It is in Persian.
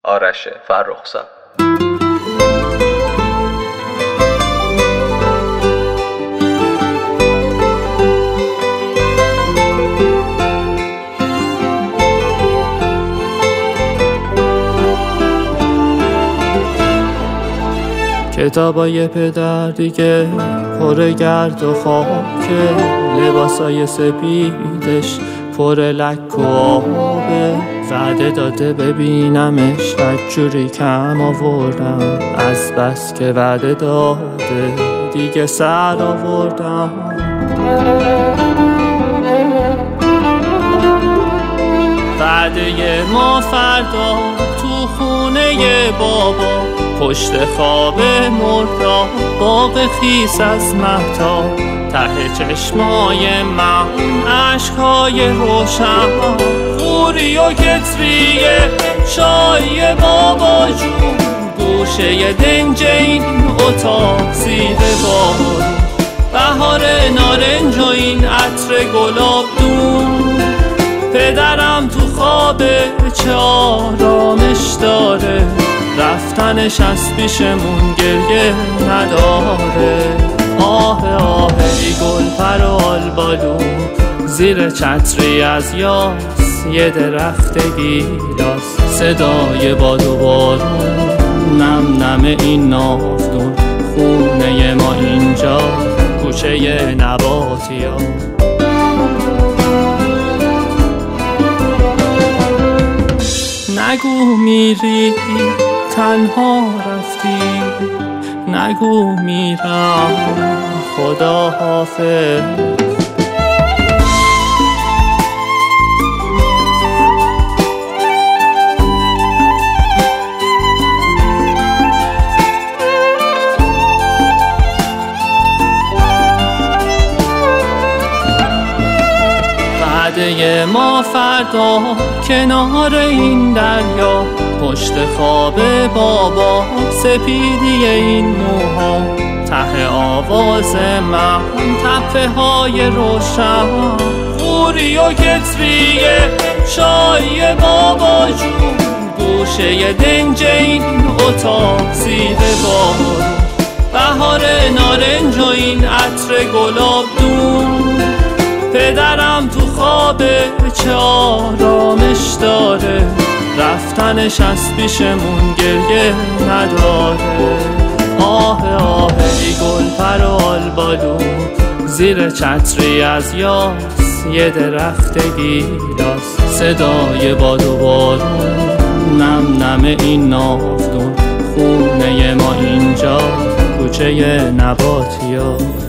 آرش فرخزاد. کتابای پدر دیگه پر گرد و خاکه، لباسای سپیدش پر لک و آبه. وعده داده ببینمش بدجوری کم آوردم، از بس که وعده داده دیگه سر آوردم. وعده ما فردا تو خونه بابا، پشت خواب مردا باغ خیس از مهتاب، ته چشمای من عشقهای روشن، خوری و کتریه چای بابا جون، گوشه دنج این اتاق زیر بارون، بهار نارنج و این عطر گلاب دون. پدرم تو خوابه چه آرامش داره، رفتنش از پیشمون گریه نداره. آه آه ای گل پر و آلبالو، زیر چتری از یاس یه درخت گیلاس، صدای باد و بارون، نم نم این ناودون، خونه ما اینجا کوچه نباتیا. نگو میری تنها رفتی، نگو میرم خدا حافظ. وعده ما فردا کنار این دریا، پشت خواب بابا سپیدی این موها، ته آواز من تپه های روشن، خوری و کتریه چای بابا جون، گوشه دنج این اتاق زیر بارون، بهار نارنج و این عطر گلاب دون. پدرم تو خوابه چه آرامش داره، رفتنش از پیشمون گریه نداره. آه آه ای گل پر و آلبالو، زیر چتری از یاس یه درخت گیلاس، صدای باد و بارون، نم نم این ناودون، خونه ما اینجا کوچه نباتیا.